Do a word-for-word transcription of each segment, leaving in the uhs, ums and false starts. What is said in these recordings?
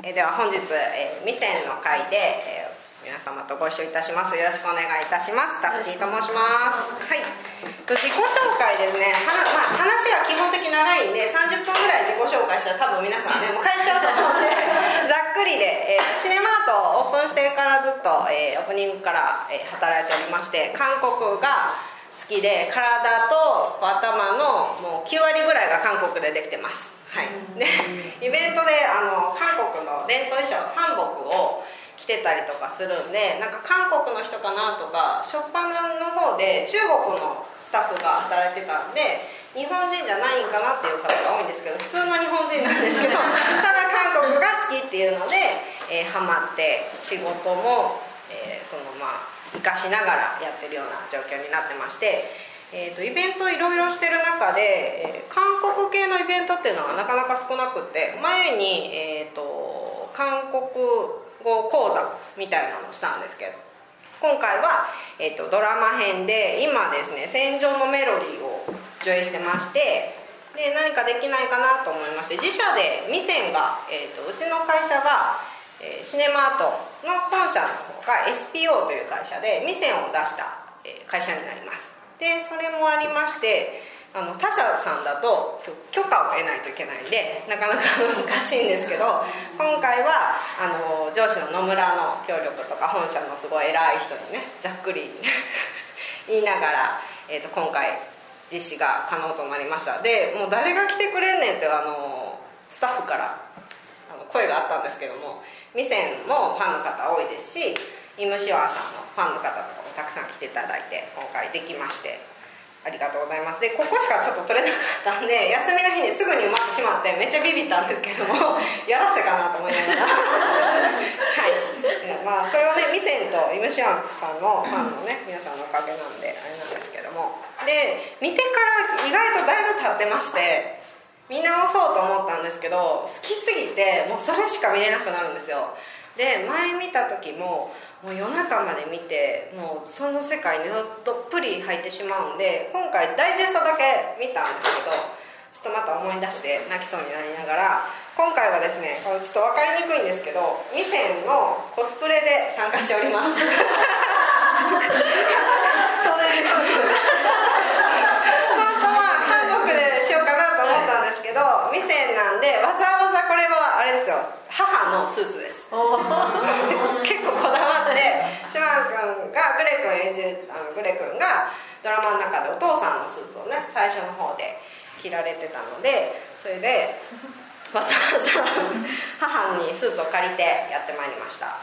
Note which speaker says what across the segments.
Speaker 1: えー、では本日、えー、ミセンの会で、えー皆様とご一緒いたします。よろしくお願いいたします。タッキーと申します。はい。自己紹介ですね。はな、まあ、話は基本的長いんでさんじゅっぷんぐらい自己紹介したら多分皆さんねもう帰っちゃうと思うのでざっくりで、えー、シネマートオープンしてからずっと、えー、オープニングから、えー、働いておりまして、韓国が好きで体と頭のもうきゅうわりぐらいが韓国でできてます。はい。でイベントであの韓国の伝統衣装韓服を来てたりとかするんで、なんか韓国の人かなとか初っ端の方で中国のスタッフが働いてたんで日本人じゃないんかなっていう方が多いんですけど、普通の日本人なんですけどただ韓国が好きっていうので、えー、ハマって仕事も、えー、そのまあ生かしながらやってるような状況になってまして、えー、とイベントいろいろしてる中で、えー、韓国系のイベントっていうのがなかなか少なくって前に、えー、と韓国語講座みたいなのをしたんですけど、今回は、えー、とドラマ編で今ですね戦場のメロディーを上映してまして、で何かできないかなと思いまして自社でミセンが、えー、とうちの会社が、えー、シネマートの本社の方が エスピーオー という会社でミセンを出した、えー、会社になります。でそれもありましてあの他社さんだと許可を得ないといけないんでなかなか難しいんですけど、今回はあの上司の野村の協力とか本社のすごい偉い人にねざっくり言いながら、えー、と今回実施が可能となりました。でもう誰が来てくれんねんってあのスタッフからあの声があったんですけども、ミセンもファンの方多いですしイムシワンさんのファンの方とかもたくさん来ていただいて今回できましてありがとうございます。でここしかちょっと撮れなかったんで休みの日にすぐに埋まってしまってめっちゃビビったんですけどもやらせかなと思いながらはいまあそれはねミセンとイムシワンさんのファンのね皆さんのおかげなんであれなんですけども、で見てから意外とだいぶ経ってまして見直そうと思ったんですけど好きすぎてもうそれしか見れなくなるんですよ。で前見た時ももう夜中まで見てもうその世界にどっぷり入ってしまうんで今回ダイジェストだけ見たんですけどちょっとまた思い出して泣きそうになりながら今回はですねこれちょっと分かりにくいんですけどミセンのコスプレで参加しておりますそれでそうです本当は韓国でしようかなと思ったんですけどミセンなんでわざわざこれはあれですよ母のスーツです結構こだわってシュワン君がグレ君演じるあのグレ君がドラマの中でお父さんのスーツをね最初の方で着られてたのでそれでわざわざ母にスーツを借りてやってまいりました、はい、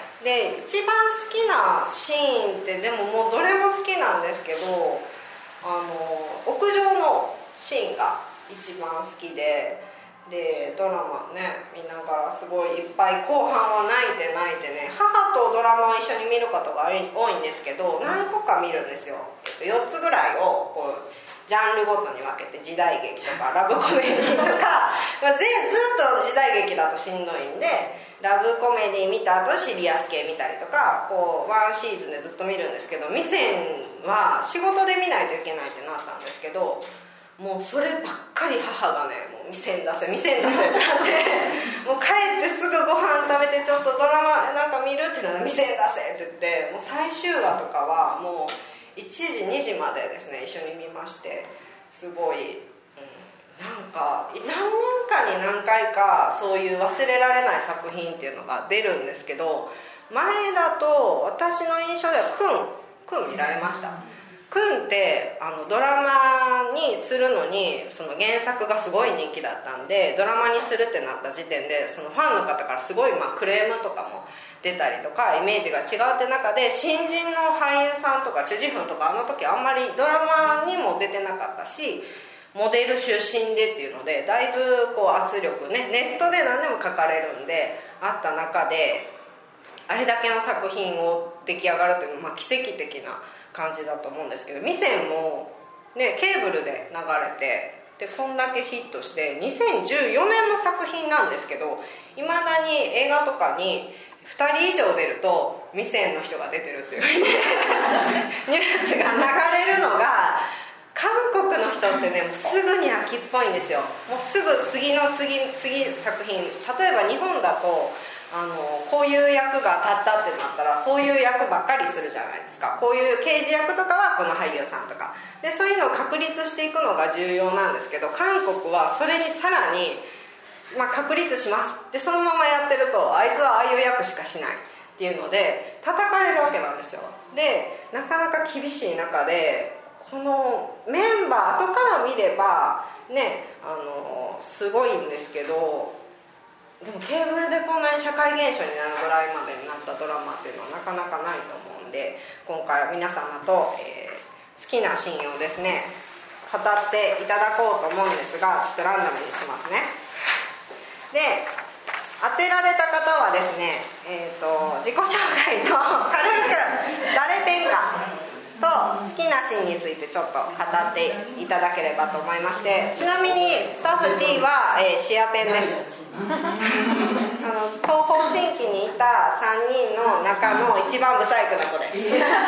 Speaker 1: で一番好きなシーンってでももうどれも好きなんですけどあの屋上のシーンが一番好きででドラマね見ながらすごいいっぱい後半は泣いて泣いてね母とドラマを一緒に見ることが多いんですけど何個か見るんですよ、えっと、よっつぐらいをこうジャンルごとに分けて時代劇とかラブコメディとかずっと時代劇だとしんどいんでラブコメディ見た後シリアス系見たりとかこうワンシーズンでずっと見るんですけどミセンは仕事で見ないといけないってなったんですけどもうそればっかり母がねもう店に出せ店に出せってなってもう帰ってすぐご飯食べてちょっとドラマなんか見るってなら店に出せって言ってもう最終話とかはもういちじにじまでですね一緒に見ましてすごい、うん、なんか何年かに何回かそういう忘れられない作品っていうのが出るんですけど前だと私の印象ではクンクン見られましたクンってあのドラマにするのにその原作がすごい人気だったんでドラマにするってなった時点でそのファンの方からすごいまあクレームとかも出たりとかイメージが違うって中で新人の俳優さんとかチェジフンとかあの時あんまりドラマにも出てなかったしモデル出身でっていうのでだいぶこう圧力ねネットで何でも書かれるんであった中であれだけの作品を出来上がるというのはまあ奇跡的な感じだと思うんですけどミセンも、ね、ケーブルで流れてでこんだけヒットしてにせんじゅうよねんの作品なんですけどいまだに映画とかにふたり以上出るとミセンの人が出てるっていうニュースが流れるのが韓国の人ってね、もうすぐに秋っぽいんですよ。もうすぐ次の次次作品、例えば日本だとあのこういう役が立ったってなったらそういう役ばっかりするじゃないですか。こういう刑事役とかはこの俳優さんとかで、そういうのを確立していくのが重要なんですけど、韓国はそれにさらに、まあ、確立しますでそのままやってると、あいつはああいう役しかしないっていうので叩かれるわけなんですよ。でなかなか厳しい中で、このメンバー後から見ればね、あのすごいんですけど、でもケーブルでこんなに社会現象になるぐらいまでになったドラマっていうのはなかなかないと思うんで、今回は皆様と、えー、好きなシーンをですね語っていただこうと思うんですが、ちょっとランダムにしますね。で当てられた方はですね、えー、と自己紹介と軽く誰ペンかと好きなシーンについてちょっと語っていただければと思いまして、ちなみにスタッフ T は、えー、シアペンですあの東方神起にいたさんにんの中の一番ブサイクな子です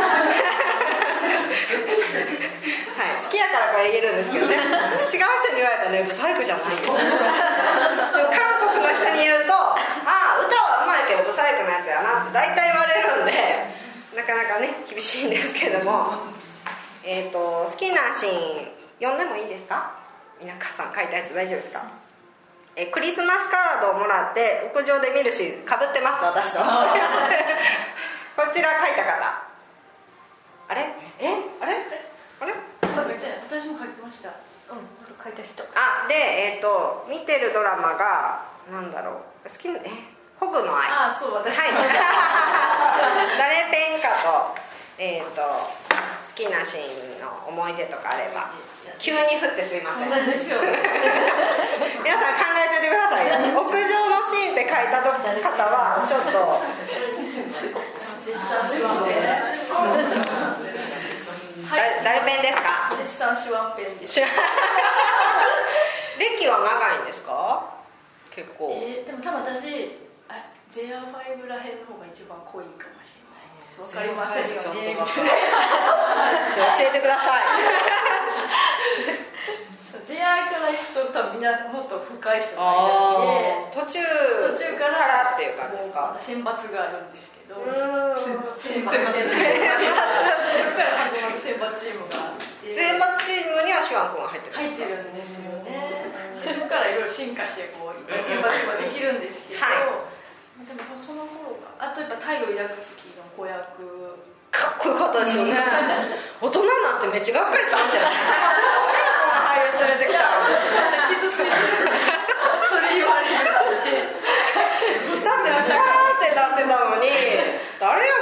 Speaker 1: はい、好きやからこれ言えるんですけどね、違う人に言われたらね、ブサイクじゃないよでも韓国の人に言うと、ああ歌はうまいけどブサイクなやつやなって大体言われるんで、なかなかね厳しいんですけども、えーと好きなシーン読んでもいいですか？皆さん書いたやつ大丈夫ですか？えクリスマスカードをもらって屋上で見るシーンかぶってます、私とこちら書いた方、あれえあれあれ
Speaker 2: 私も書きました。うん、書いた人。
Speaker 1: あでえっ、ー、と見てるドラマがなんだろう、好きなえホグの愛。
Speaker 2: あそう私。
Speaker 1: はい。誰ペンかとえっ、ー、と好きなシーンの思い出とかあれば。急に降ってすいません。皆さん考えておいてくださいよ。屋上のシーンって書いた方はちょっと。
Speaker 2: 絶賛シワンペン。
Speaker 1: 誰ペンですか？
Speaker 2: 絶賛シワンペンです。
Speaker 1: 歴は長いんですか？結構。
Speaker 2: えー、でも多分私あゼアファイブらへんの方が一番濃いかもしれないです。わかりませんよね。
Speaker 1: 教えてください。
Speaker 2: ゼアから行くと多分みんなもっと深い人がいるんで、
Speaker 1: 途中
Speaker 2: 途中から
Speaker 1: っていう感じですか？
Speaker 2: 選抜があるんですけど、
Speaker 1: 選抜
Speaker 2: そこから始まる選抜チームがあって、
Speaker 1: 選抜チームにはシュワン君が入ってる
Speaker 2: 入ってるんですよね。でそこからいろいろ進化してこういっぱい選抜チームができるんですけど、はい、でもその頃か、あとやっぱ太陽抱く月の子役
Speaker 1: かっこよかったですよね。大人になってめっちゃがっかりしましたよね。俳優連れてきたらめっちゃ傷ついてる。それ言われるってだってわーってなってたのに、誰や